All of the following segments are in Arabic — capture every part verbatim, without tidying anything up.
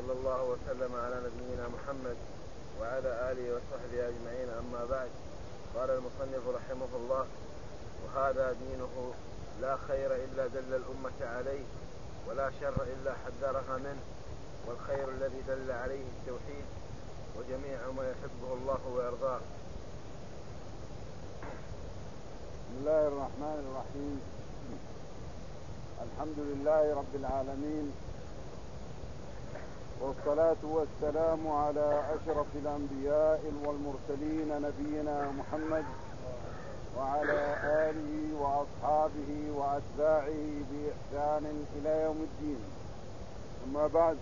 وصلى الله وسلم على نبينا محمد وعلى آله وصحبه أجمعين. أما بعد، قال المصنف رحمه الله: وهذا دينه لا خير إلا دل الأمة عليه، ولا شر إلا حذرها منه، والخير الذي دل عليه التوحيد وجميع ما يحبه الله ويرضاه. بسم الله الرحمن الرحيم. الحمد لله رب العالمين، والصلاة والسلام على أشرف الأنبياء والمرسلين نبينا محمد وعلى آله وأصحابه وأتباعه بإحسان إلى يوم الدين. أما بعد،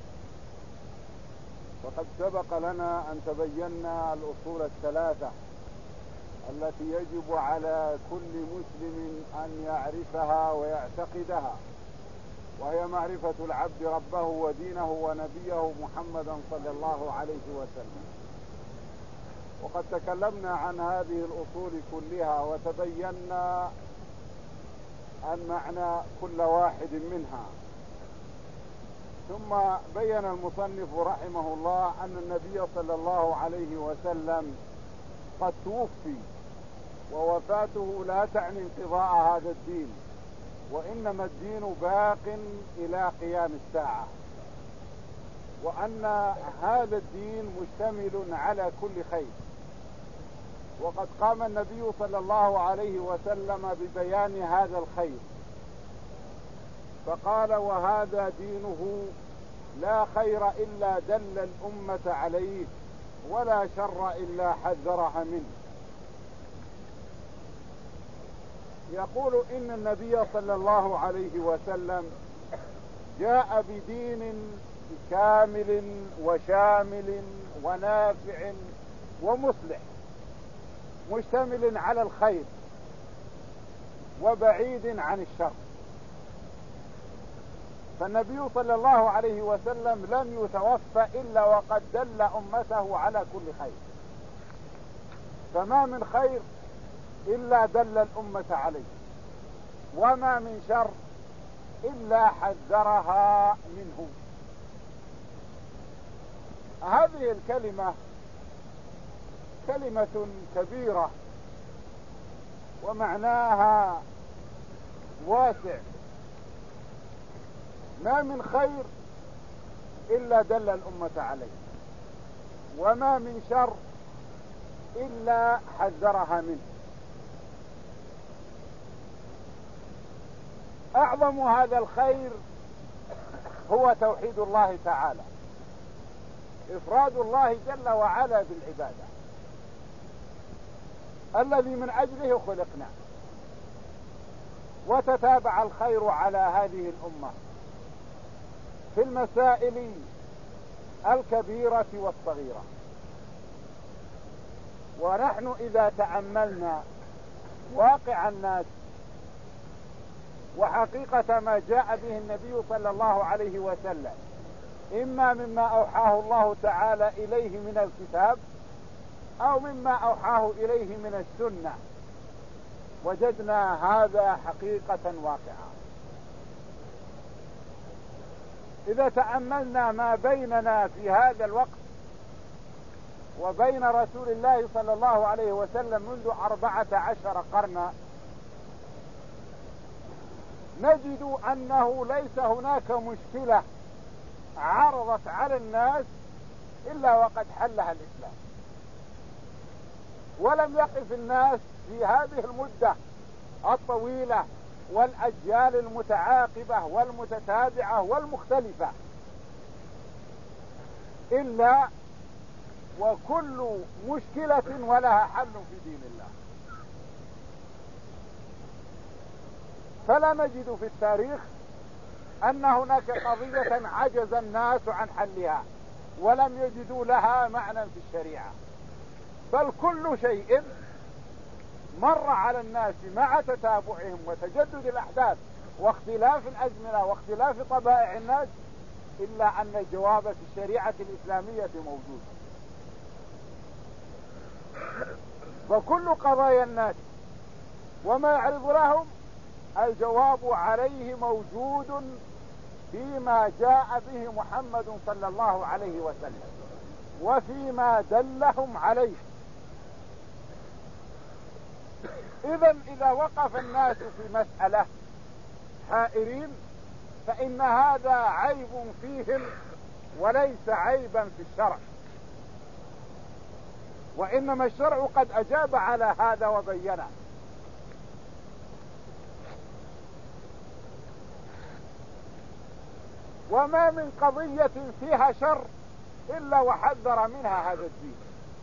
فقد سبق لنا أن تبينا الأصول الثلاثة التي يجب على كل مسلم أن يعرفها ويعتقدها، وهي معرفة العبد ربه ودينه ونبيه محمدا صلى الله عليه وسلم. وقد تكلمنا عن هذه الأصول كلها وتبينا أن معنى كل واحد منها. ثم بين المصنف رحمه الله أن النبي صلى الله عليه وسلم قد توفي، ووفاته لا تعني انقضاء هذا الدين، وإنما الدين باق إلى قيام الساعة، وأن هذا الدين مشتمل على كل خير. وقد قام النبي صلى الله عليه وسلم ببيان هذا الخير، فقال: وهذا دينه لا خير إلا دل الأمة عليه، ولا شر إلا حذرها منه. يقول إن النبي صلى الله عليه وسلم جاء بدين كامل وشامل ونافع ومصلح، مشتمل على الخير وبعيد عن الشر. فالنبي صلى الله عليه وسلم لم يتوفى إلا وقد دل أمته على كل خير، فما من خير إلا دل الأمة عليه، وما من شر إلا حذرها منه. هذه الكلمة كلمة كبيرة ومعناها واسع. ما من خير إلا دل الأمة عليه، وما من شر إلا حذرها منه. أعظم هذا الخير هو توحيد الله تعالى، إفراد الله جل وعلا بالعبادة، الذي من أجله خلقنا. وتتابع الخير على هذه الأمة في المسائل الكبيرة والصغيرة. ونحن إذا تأملنا واقع الناس وحقيقة ما جاء به النبي صلى الله عليه وسلم، إما مما أوحاه الله تعالى إليه من الكتاب أو مما أوحاه إليه من السنة، وجدنا هذا حقيقة واقعة. إذا تأملنا ما بيننا في هذا الوقت وبين رسول الله صلى الله عليه وسلم منذ أربعة عشر قرنا، نجد أنه ليس هناك مشكلة عرضت على الناس إلا وقد حلها الإسلام. ولم يقف الناس في هذه المدة الطويلة والأجيال المتعاقبة والمتتابعة والمختلفة إلا وكل مشكلة ولها حل في دين الله. فلا نجد في التاريخ أن هناك قضية عجز الناس عن حلها ولم يجدوا لها معنى في الشريعة، بل كل شيء مر على الناس مع تتابعهم وتجدد الأحداث واختلاف الأزمنة واختلاف طبائع الناس إلا أن الجواب في الشريعة الإسلامية موجود. فكل قضايا الناس وما يعرض لهم الجواب عليه موجود فيما جاء به محمد صلى الله عليه وسلم وفيما دلهم عليه. إذن إذا وقف الناس في مسألة حائرين فإن هذا عيب فيهم وليس عيبا في الشرع، وإنما الشرع قد أجاب على هذا وبينه. وما من قضية فيها شر إلا وحذر منها هذا الدين،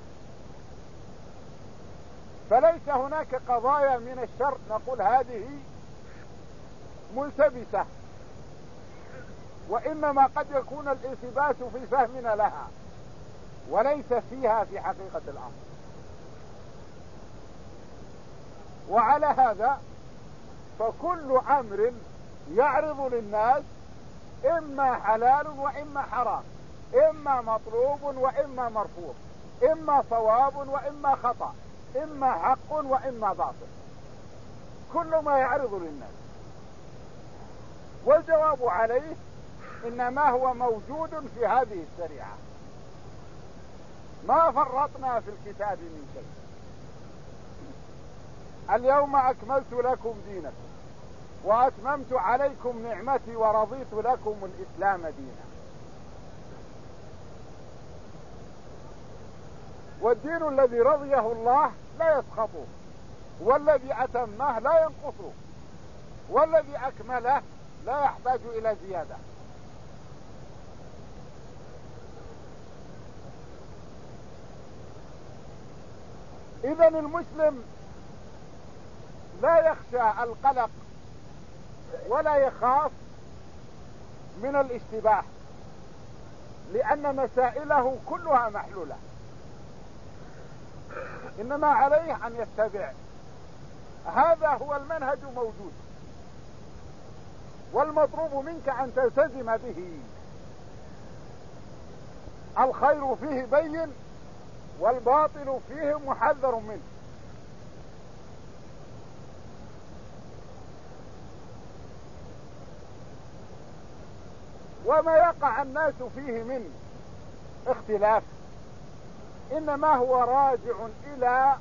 فليس هناك قضايا من الشر نقول هذه ملتبسة، وإنما قد يكون الالتباس في فهمنا لها وليس فيها في حقيقة الأمر. وعلى هذا فكل أمر يعرض للناس إما حلال وإما حرام، إما مطلوب وإما مرفوض، إما صواب وإما خطأ، إما حق وإما باطل، كل ما يعرض للناس. والجواب عليه إنما هو موجود في هذه الشريعة، ما فرطنا في الكتاب من شيء. اليوم أكملت لكم دينكم وأتممت عليكم نعمتي ورضيت لكم الإسلام دينا. والدين الذي رضيه الله لا يسخطه، والذي أتمه لا ينقصه، والذي أكمله لا يحتاج إلى زيادة. إذن المسلم لا يخشى القلق ولا يخاف من الاشتباه، لأن مسائله كلها محلولة، إنما عليه أن يتبع. هذا هو المنهج موجود، والمطلوب منك أن تلتزم به. الخير فيه بين والباطل فيه محذر منه. وما يقع الناس فيه من اختلاف إنما هو راجع إلى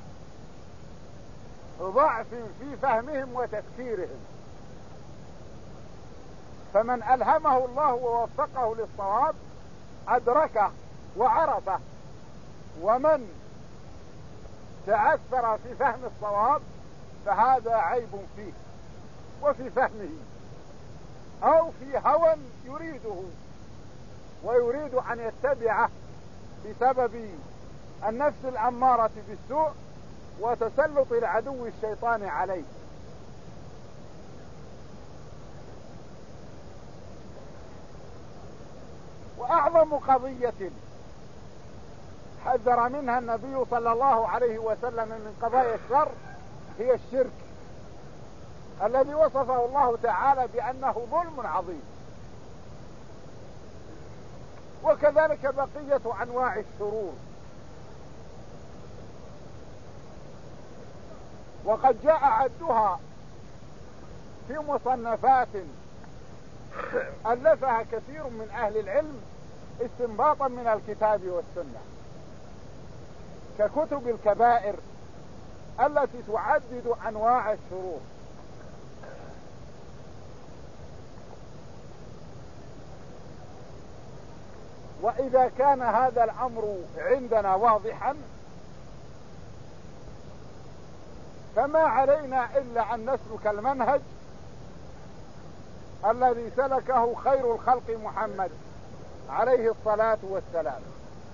ضعف في فهمهم وتفكيرهم، فمن ألهمه الله ووفقه للصواب أدركه وعرفه، ومن تعثر في فهم الصواب فهذا عيب فيه وفي فهمه، أو في هوى يريده ويريد أن يتبعه بسبب النفس الأمارة بالسوء وتسلط العدو الشيطان عليه. وأعظم قضية حذر منها النبي صلى الله عليه وسلم من قضايا الشر هي الشرك، الذي وصفه الله تعالى بأنه ظلم عظيم. وكذلك بقية أنواع الشرور. وقد جاء عدها في مصنفات ألفها كثير من أهل العلم استنباطا من الكتاب والسنة، ككتب الكبائر التي تعدد أنواع الشرور. وإذا كان هذا الأمر عندنا واضحا فما علينا إلا أن نسلك المنهج الذي سلكه خير الخلق محمد عليه الصلاة والسلام،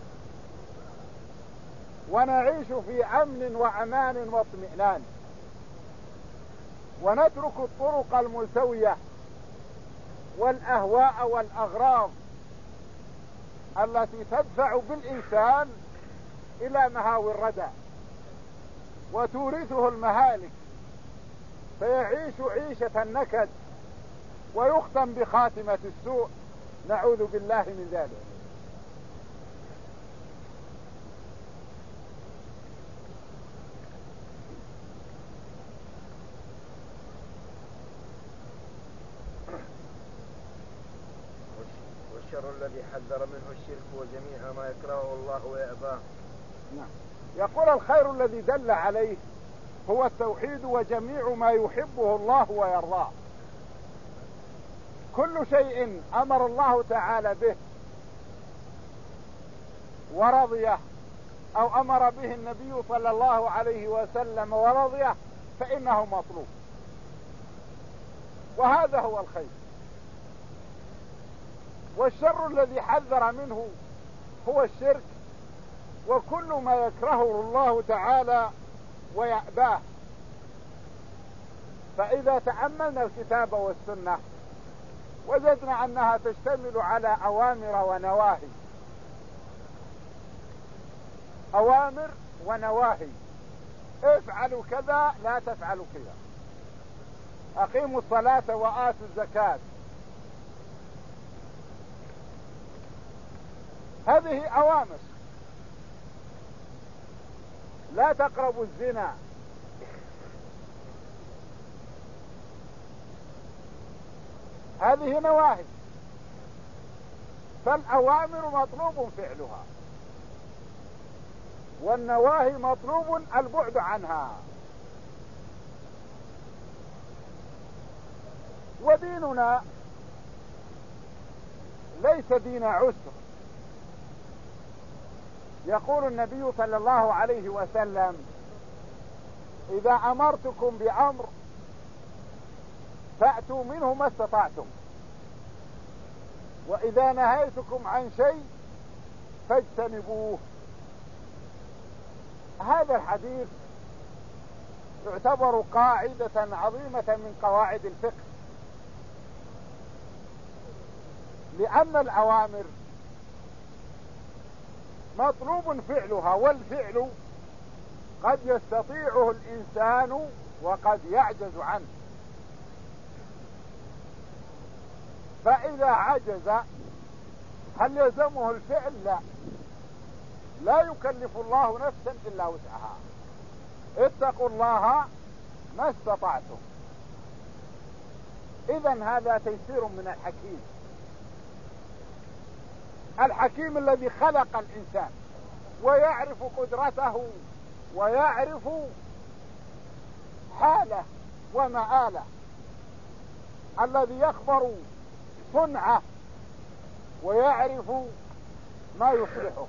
ونعيش في أمن وأمان واطمئنان، ونترك الطرق الملتوية والأهواء والأغراض التي تدفع بالإنسان إلى مهاوي الردى وتورثه المهالك، فيعيش عيشة النكد ويختم بخاتمة السوء، نعوذ بالله من ذلك. والشر الذي حذر منه الشرك وجميع ما يكرهه الله ويأباه. نعم. يقول الخير الذي دل عليه هو التوحيد وجميع ما يحبه الله ويرضاه. كل شيء أمر الله تعالى به ورضيه أو أمر به النبي صلى الله عليه وسلم ورضيه فإنه مطلوب، وهذا هو الخير. والشر الذي حذر منه هو الشرك وكل ما يكرهه الله تعالى ويأباه. فإذا تأملنا الكتاب والسنة وجدنا أنها تشتمل على أوامر ونواهي، أوامر ونواهي، افعلوا كذا لا تفعلوا كذا، أقيموا الصلاة وآتوا الزكاة. هذه أوامر. لا تقربوا الزنا، هذه نواهي. فالأوامر مطلوب فعلها والنواهي مطلوب البعد عنها. وديننا ليس دين عسر. يقول النبي صلى الله عليه وسلم: إذا أمرتكم بأمر فأتوا منه ما استطعتم، وإذا نهيتكم عن شيء فاجتنبوه. هذا الحديث يعتبر قاعدة عظيمة من قواعد الفقه، لأن الأوامر مطلوب فعلها، والفعل قد يستطيعه الإنسان وقد يعجز عنه. فإذا عجز هل يلزمه الفعل؟ لا، لا يكلف الله نفسا إلا وسعها. اتقوا الله ما استطعتم. إذن هذا تيسير من الحكيم، الحكيم الذي خلق الإنسان ويعرف قدرته ويعرف حاله ومآله، الذي يخبر صنعه ويعرف ما يصلحه.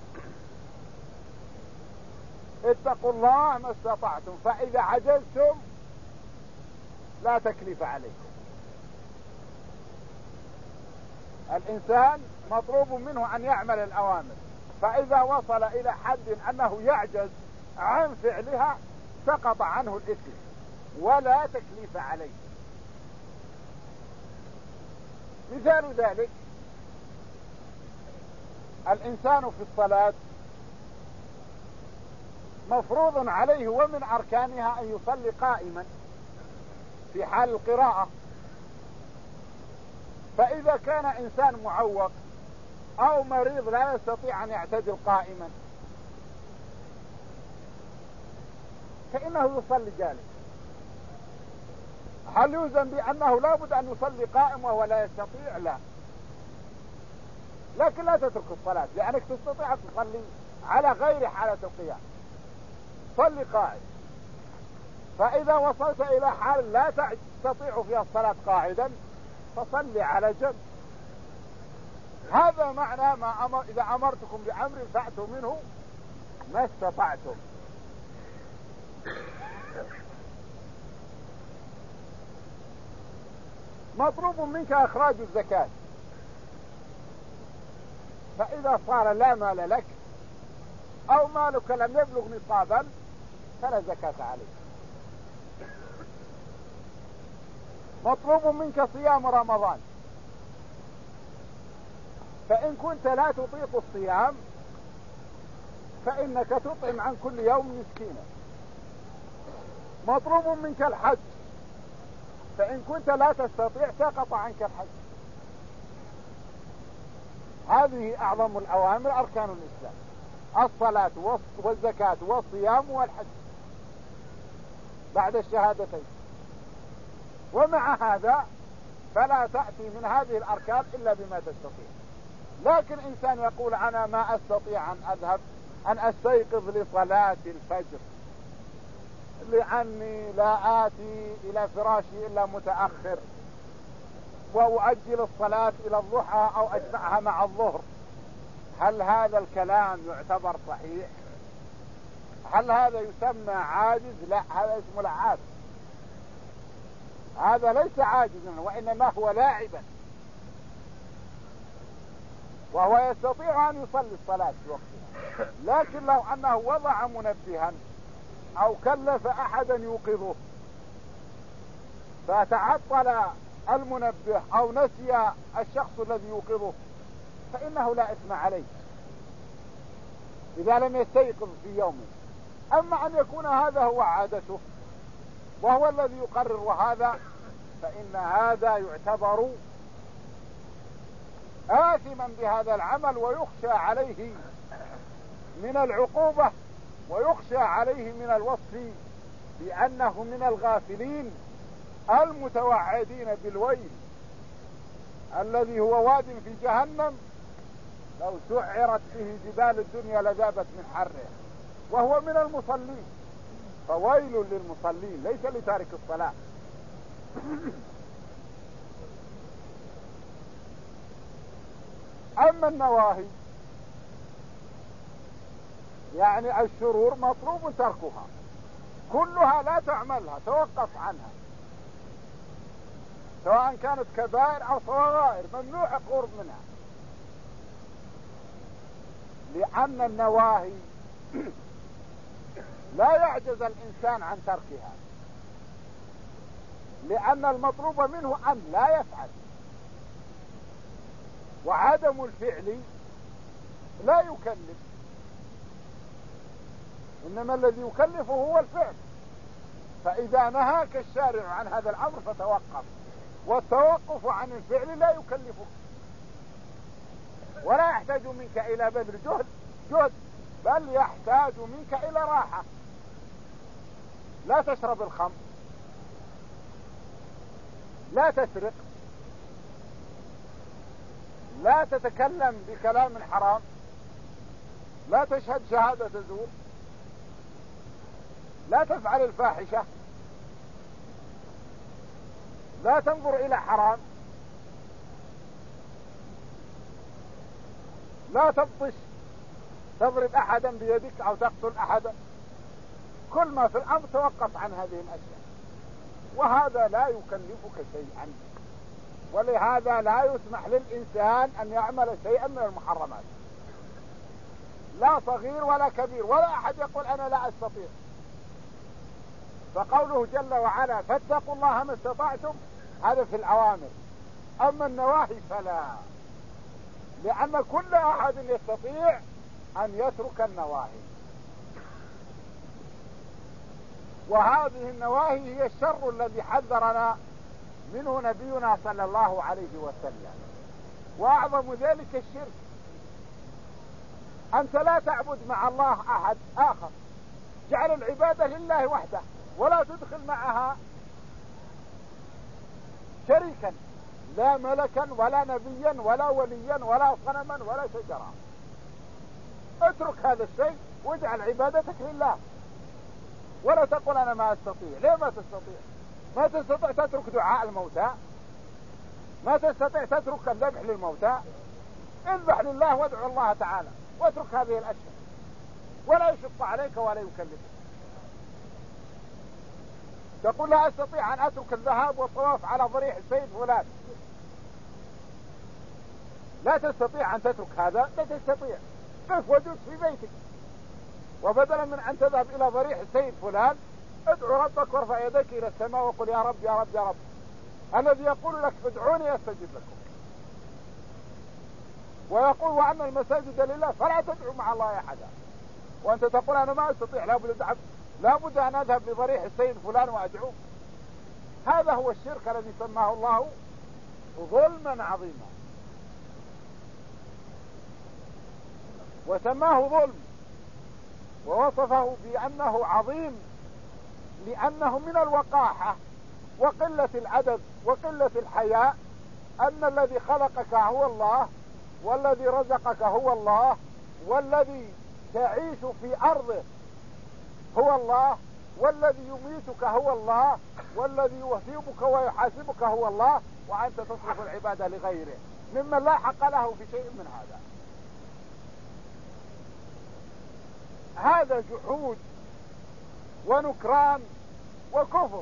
اتقوا الله ما استطعتم، فإذا عجزتم لا تكليف عليكم. الإنسان مطلوب منه أن يعمل الأوامر، فإذا وصل إلى حد أنه يعجز عن فعلها سقط عنه الإثم ولا تكليف عليه. مثال ذلك: الإنسان في الصلاة مفروض عليه ومن أركانها أن يصلي قائما في حال القراءة. فإذا كان إنسان معوق أو مريض لا يستطيع أن يعتدل قائما فإنه يصلي جالس. هل يلزم بأنه لابد أن يصلي قائم وهو لا يستطيع؟ لا، لكن لا تترك الصلاة لأنك تستطيع أن تصلي على غير حالة القيام، صلي قائم. فإذا وصلت إلى حال لا تستطيع فيها الصلاة قاعدا فصلي على جنب. هذا معنى ما أمر: إذا أمرتكم بأمر فأتوا منه ما استطعتم. مطلوب منك إخراج الزكاة، فإذا صار لا مال لك أو مالك لم يبلغ نصابا فلا زكاة عليك. مطلوب منك صيام رمضان، فإن كنت لا تطيق الصيام فإنك تطعم عن كل يوم مسكينا. مطلوب منك الحج، فإن كنت لا تستطيع سقط عنك الحج. هذه أعظم الأوامر أركان الإسلام: الصلاة والزكاة والصيام والحج بعد الشهادتين. ومع هذا فلا تأتي من هذه الأركان إلا بما تستطيع. لكن إنسان يقول أنا ما أستطيع أن أذهب أن أستيقظ لصلاة الفجر لأني لا آتي إلى فراشي إلا متأخر، وأؤجل الصلاة إلى الضحى أو أجمعها مع الظهر، هل هذا الكلام يعتبر صحيح؟ هل هذا يسمى عاجز؟ لا، هذا اسمه لعاب. هذا ليس عاجزا وإنما هو لاعبا، وهو يستطيع أن يصلي الصلاة في وقتها، لكن لو أنه وضع منبها أو كلف أحدا يوقظه فتعطل المنبه أو نسي الشخص الذي يوقظه فإنه لا إثم عليه إذا لم يستيقظ في يومه. أما أن يكون هذا هو عادته وهو الذي يقرر وهذا، فإن هذا يعتبر آثما بهذا العمل ويخشى عليه من العقوبة ويخشى عليه من الوصف بأنه من الغافلين المتوعدين بالويل الذي هو واد في جهنم لو سعرت به جبال الدنيا لذابت من حره، وهو من المصلين، فويل للمصلين ليس لتارك الصلاة. أما النواهي يعني الشرور مطلوب تركها كلها، لا تعملها، توقف عنها، سواء كانت كبائر أو صغائر ممنوع القرب منها، لأن النواهي لا يعجز الإنسان عن تركها، لأن المطلوب منه أن لا يفعل، وعدم الفعل لا يكلف، إنما الذي يكلفه هو الفعل. فإذا نهاك الشارع عن هذا الأمر فتوقف، والتوقف عن الفعل لا يكلفك ولا يحتاج منك إلى بذل جهد جهد بل يحتاج منك إلى راحة. لا تشرب الخمر، لا تسرق، لا تتكلم بكلام حرام، لا تشهد شهادة زور، لا تفعل الفاحشة، لا تنظر إلى حرام، لا تبطش تضرب أحدا بيدك أو تقتل أحدا. كل ما في الأمر توقف عن هذه الأشياء، وهذا لا يكلفك شيئا، ولهذا لا يسمح للإنسان أن يعمل شيئا من المحرمات، لا صغير ولا كبير، ولا أحد يقول أنا لا أستطيع. فقوله جل وعلا فاتقوا الله ما استطعتم، هذا في الأوامر. أما النواهي فلا، لأن كل أحد يستطيع أن يترك النواهي، وهذه النواهي هي الشر الذي حذرنا منه نبينا صلى الله عليه وسلم. وأعظم ذلك الشرك، أنت لا تعبد مع الله أحد آخر، جعل العبادة لله وحده، ولا تدخل معها شريكا، لا ملكا ولا نبيا ولا وليا ولا صنما ولا شجرا. اترك هذا الشيء واجعل عبادتك لله، ولا تقول أنا ما أستطيع. ليه ما تستطيع؟ ما تستطيع تترك دعاء الموتى، ما تستطيع تترك الذبح للموتى. اذبح لله وادعو الله تعالى، واترك هذه الأشياء، ولا يشق عليك ولا يكلفك. تقول لا أستطيع أن أترك الذهاب والطواف على ضريح السيد فلان، لا تستطيع أن تترك هذا، لا تستطيع، قف وجلس في بيتك، وبدلا من أن تذهب إلى ضريح السيد فلان ادعو ربك وارفع يديك إلى السماء وقل يا رب يا رب يا رب، الذي يقول لك ادعوني أستجب لكم، ويقول وأن المساجد لله فلا تدعو مع الله أحدا، وأنت تقول أنا ما أستطيع، لابد أذهب لابد أن أذهب لضريح السيد فلان وأدعوه. هذا هو الشرك الذي سماه الله ظلما عظيما، وسماه ظلم ووصفه بأنه عظيم، لأنه من الوقاحة وقلة الأدب وقلة الحياء أن الذي خلقك هو الله والذي رزقك هو الله، والذي تعيش في أرضه هو الله، والذي يميتك هو الله، والذي يهيبك ويحاسبك هو الله، وأنت تصرف العبادة لغيره ممن لا حق له في شيء من هذا. هذا جحود ونكران وكفر،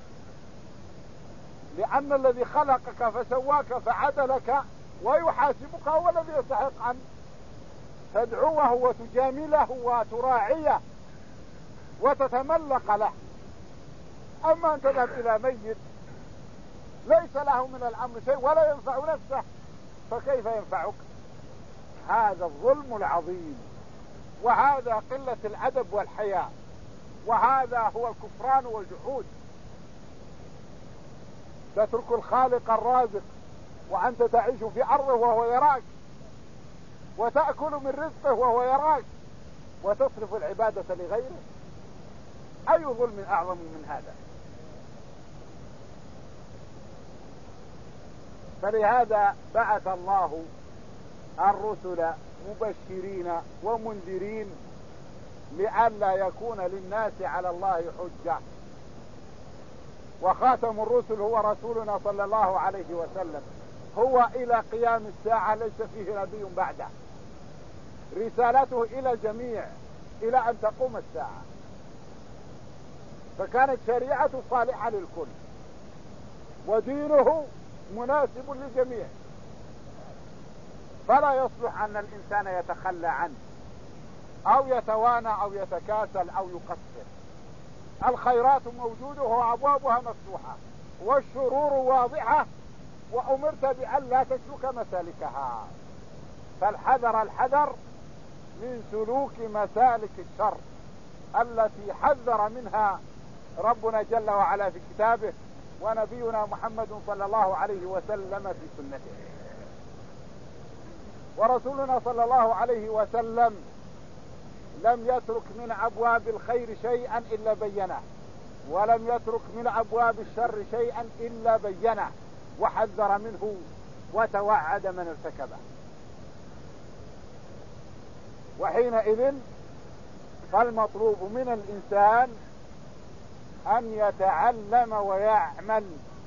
لأن الذي خلقك فسواك فعدلك ويحاسبك هو الذي يستحق أن تدعوه وتجامله وتراعيه وتتملق له. أما أن تذهب إلى ميت ليس له من الأمر شيء ولا ينفع نفسه، فكيف ينفعك؟ هذا الظلم العظيم، وهذا قلة الأدب والحياء، وهذا هو الكفران والجحود. تترك الخالق الرازق وأنت تعيش في أرضه وهو يراك، وتأكل من رزقه وهو يراك، وتصرف العبادة لغيره. أي ظلم أعظم من هذا؟ فلهذا بعث الله الرسل مبشرين ومنذرين لئلا يكون للناس على الله حجة. وخاتم الرسل هو رسولنا صلى الله عليه وسلم، هو إلى قيام الساعة ليس فيه نبي بعده، رسالته إلى الجميع إلى أن تقوم الساعة، فكانت شريعته صالحة للكل ودينه مناسب للجميع، فلا يصلح أن الإنسان يتخلى عنه أو يتوانى أو يتكاسل أو يقصر. الخيرات موجودة وأبوابها مفتوحة، والشرور واضحة، وأمرت بأن لا تسلك مسالكها، فالحذر الحذر من سلوك مسالك الشر التي حذر منها ربنا جل وعلا في كتابه، ونبينا محمد صلى الله عليه وسلم في سنته. ورسولنا صلى الله عليه وسلم لم يترك من أبواب الخير شيئا إلا بينه، ولم يترك من أبواب الشر شيئا إلا بينه وحذر منه وتوعد من ارتكبه. وحينئذ فالمطلوب من الإنسان أن يتعلم ويعمل،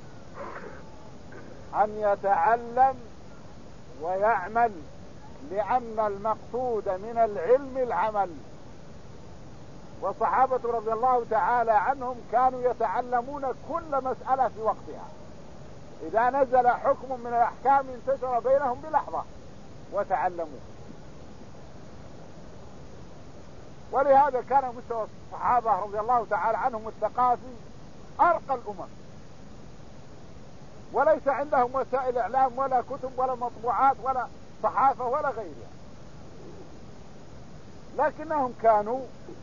أن يتعلم ويعمل، لأن المقصود من العلم العمل. والصحابة رضي الله تعالى عنهم كانوا يتعلمون كل مسألة في وقتها، إذا نزل حكم من الأحكام انتشر بينهم بلحظة وتعلموا. ولهذا كان مستوى الصحابة رضي الله تعالى عنهم الثقافي أرقى الأمم، وليس عندهم وسائل إعلام ولا كتب ولا مطبوعات ولا صحافة ولا غيرها، لكنهم كانوا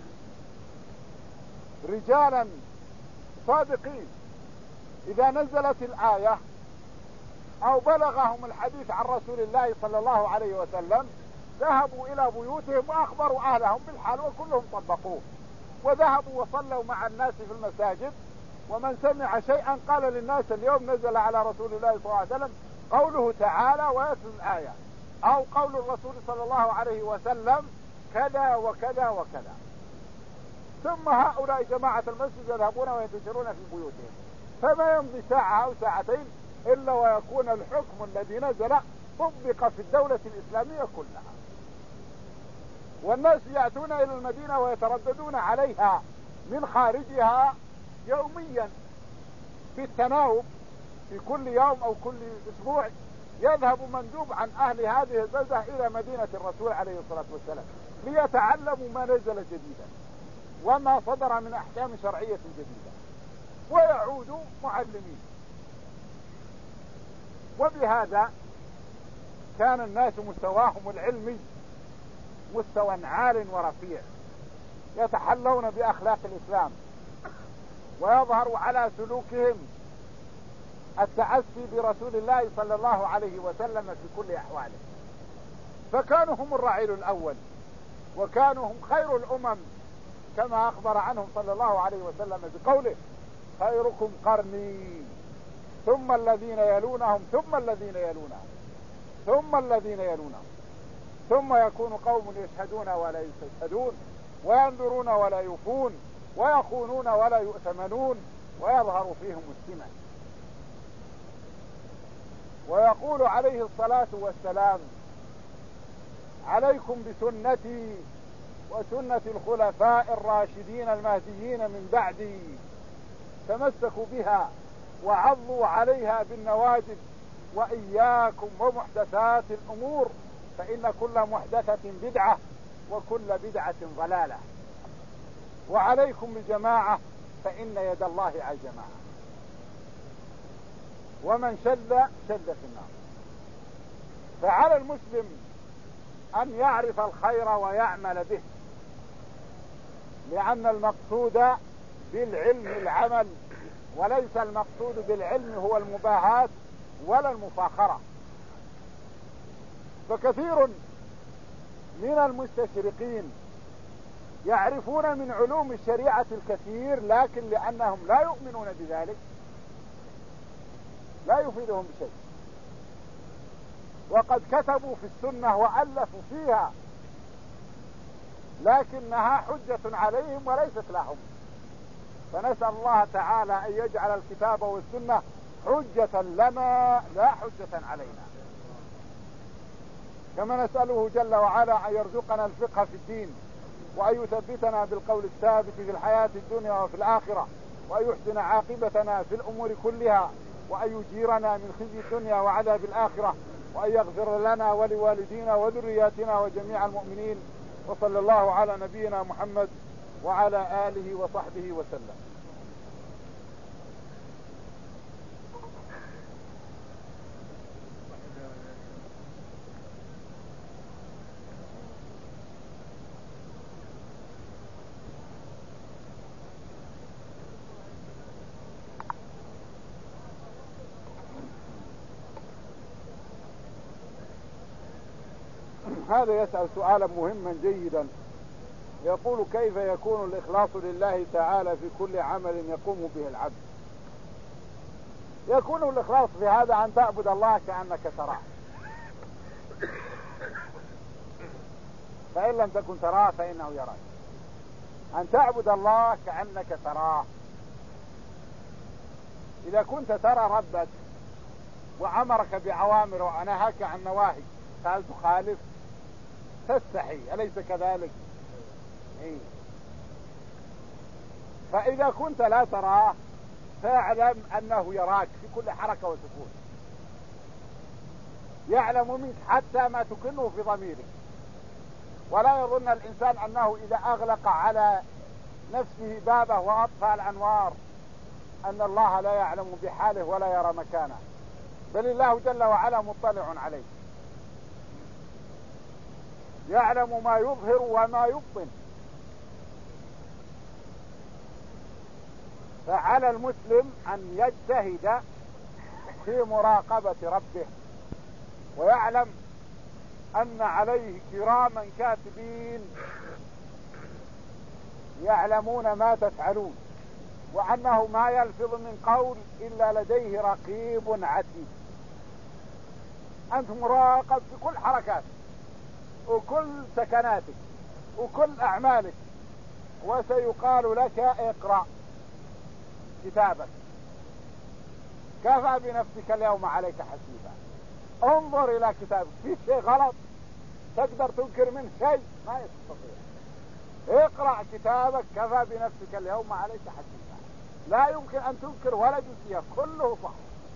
رجالا صادقين. إذا نزلت الآية أو بلغهم الحديث عن رسول الله صلى الله عليه وسلم ذهبوا إلى بيوتهم وأخبروا أهلهم بالحال، وكلهم طبقوه، وذهبوا وصلوا مع الناس في المساجد. ومن سمع شيئا قال للناس اليوم نزل على رسول الله صلى الله عليه وسلم قوله تعالى ويتلو الآية، أو قول الرسول صلى الله عليه وسلم كذا وكذا وكذا. ثم هؤلاء جماعة المسجد يذهبون وينتشرون في بيوتهم، فما يمضي ساعة أو ساعتين إلا ويكون الحكم الذي نزل طبق في الدولة الإسلامية كلها، والناس يأتون إلى المدينة ويترددون عليها من خارجها يوميا في التناوب، في كل يوم أو كل أسبوع يذهب مندوب عن أهل هذه البلدة إلى مدينة الرسول عليه الصلاة والسلام ليتعلموا ما نزل جديدا وما صدر من أحكام شرعية جديدة، ويعودوا معلمين. وبهذا كان الناس مستواهم العلمي مستوى عال ورفيع، يتحلون بأخلاق الإسلام، ويظهر على سلوكهم التأسي برسول الله صلى الله عليه وسلم في كل أحواله. فكانوا هم الرعيل الأول، وكانوا هم خير الأمم، كما أخبر عنهم صلى الله عليه وسلم بقوله خيركم قرني ثم الذين يلونهم ثم الذين يلونهم. ثم الذين يلونهم، ثم يكون قوم يشهدون ولا يستشهدون، وينذرون ولا يوفون، ويخونون ولا يؤتمنون، ويظهر فيهم السمع. ويقول عليه الصلاة والسلام: عليكم بسنتي وسنة الخلفاء الراشدين المهديين من بعدي، تمسكوا بها وعضوا عليها بالنواجذ، وإياكم ومحدثات الأمور، فإن كل محدثة بدعة وكل بدعة ضلالة، وعليكم بجماعة فإن يد الله على الجماعة، ومن شل شل في النار. فعلى المسلم أن يعرف الخير ويعمل به، لأن المقصود بالعلم العمل، وليس المقصود بالعلم هو المباهاة ولا المفاخرة. فكثير من المستشرقين يعرفون من علوم الشريعة الكثير، لكن لأنهم لا يؤمنون بذلك لا يفيدهم بشيء، وقد كتبوا في السنة وألفوا فيها، لكنها حجة عليهم وليست لهم. فنسأل الله تعالى أن يجعل الكتاب والسنة حجة لنا لا حجة علينا، كما نسأله جل وعلا أن يرزقنا الفقه في الدين، وأن يثبتنا بالقول الثابت في الحياة الدنيا وفي الآخرة، وأن يحسن عاقبتنا في الأمور كلها، وأن يجيرنا من خزي الدنيا وعذاب الآخرة، وأن يغفر لنا ولوالدينا وذرياتنا وجميع المؤمنين. وصلى الله على نبينا محمد وعلى آله وصحبه وسلم. هذا يسأل سؤالا مهما جيدا، يقول: كيف يكون الإخلاص لله تعالى في كل عمل يقوم به العبد؟ يكون الإخلاص في هذا أن تعبد الله كأنك تراه، فإن لم تكن تراه فإنه يراك. أن تعبد الله كأنك تراه. إذا كنت ترى ربك وأمرك بأوامر ونهاك عن نواهي، فهل تخالف؟ تستحي، أليس كذلك؟ إيه. فإذا كنت لا تراه فاعلم أنه يراك في كل حركة وسكون، يعلم منك حتى ما تكنه في ضميرك. ولا يظن الإنسان أنه إذا أغلق على نفسه بابه وأطفأ الأنوار أن الله لا يعلم بحاله ولا يرى مكانه، بل الله جل وعلا مطلع عليه، يعلم ما يظهر وما يبطن. فعلى المسلم أن يجتهد في مراقبة ربه، ويعلم أن عليه كراما كاتبين يعلمون ما تفعلون، وأنه ما يلفظ من قول إلا لديه رقيب عتيد. أنت مراقب في كل حركاتك وكل سكناتك وكل أعمالك، وسيقال لك: اقرأ كتابك، كفى بنفسك اليوم عليك حسيبا. انظر إلى كتابك، في شيء غلط تقدر تنكر منه شيء؟ ما يستطيع. اقرأ كتابك، كفى بنفسك اليوم عليك حسيبا. لا يمكن أن تنكر ولا جزئية، كله صح.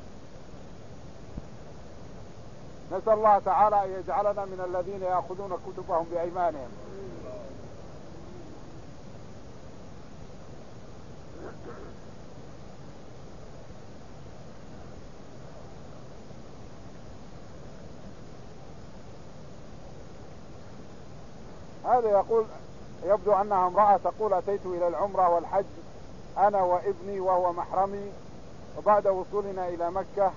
نسأل الله تعالى أن يجعلنا من الذين يأخذون كتبهم بأيمانهم. هذا يقول: يبدو أنها امرأة تقول: أتيت إلى العمرة والحج أنا وابني وهو محرمي، وبعد وصولنا إلى مكة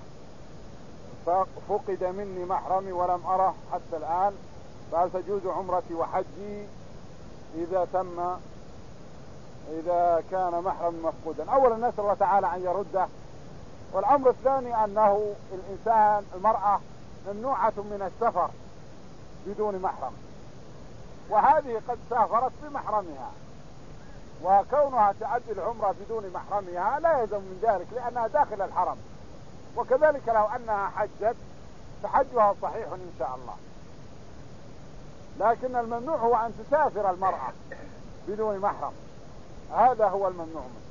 ففقد مني محرمي ولم أره حتى الآن، فهل تجوز عمرتي وحجي إذا تم إذا كان محرم مفقودا؟ أولا نسأل الله تعالى أن يرده. والأمر الثاني أنه الإنسان المرأة ممنوعة من السفر بدون محرم، وهذه قد سافرت بمحرمها، وكونها تؤدي العمرة بدون محرمها لا يلزم من ذلك لأنها داخل الحرم، وكذلك لو أنها حجت فحجها صحيح إن شاء الله. لكن الممنوع هو أن تسافر المرأة بدون محرم، هذا هو الممنوع منه.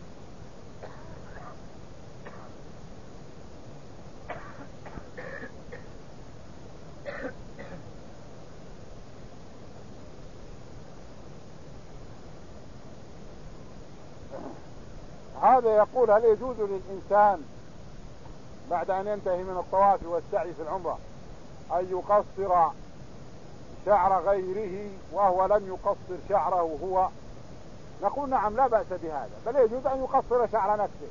هذا يقول: هل يجوز للإنسان بعد أن ينتهي من الطواف والسعي في العمرة أن يقصر شعر غيره وهو لم يقصر شعره هو؟ نقول نعم، لا بأس بهذا، بل يجوز أن يقصر شعر نفسه،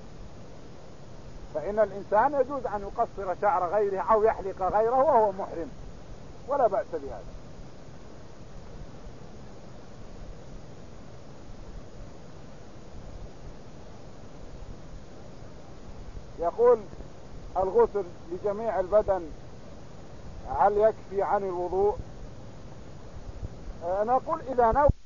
فإن الإنسان يجوز أن يقصر شعر غيره أو يحلق غيره وهو محرم، ولا بأس بهذا. يقول: الغسل لجميع البدن هل يكفي عن الوضوء؟ نقول إذا نوى